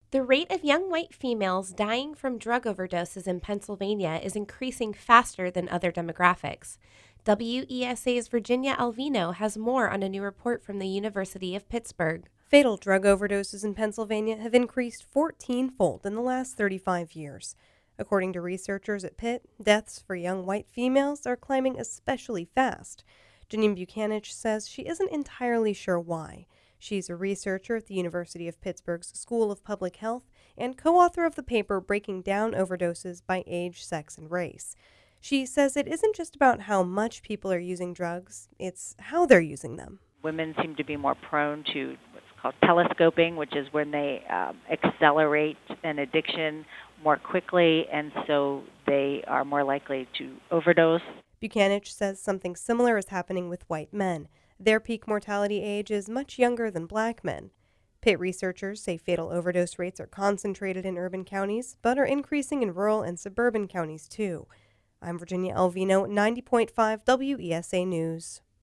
The rate of young white females dying from drug overdoses in Pennsylvania is increasing faster than other demographics. WESA's Virginia Alvino has more on a new report from the University of Pittsburgh. Fatal drug overdoses in Pennsylvania have increased 14-fold in the last 35 years. According to researchers at Pitt, deaths for young white females are climbing especially fast. Janine Buchanan says she isn't entirely sure why. She's a researcher at the University of Pittsburgh's School of Public Health and co-author of the paper Breaking Down Overdoses by Age, Sex, and Race. She says it isn't just about how much people are using drugs, it's how they're using them. Women seem to be more prone to what's called telescoping, which is when they accelerate an addiction more quickly, and so they are more likely to overdose. Buchanan says something similar is happening with white men. Their peak mortality age is much younger than black men. Pitt researchers say fatal overdose rates are concentrated in urban counties, but are increasing in rural and suburban counties too. I'm Virginia Alvino, 90.5 WESA News.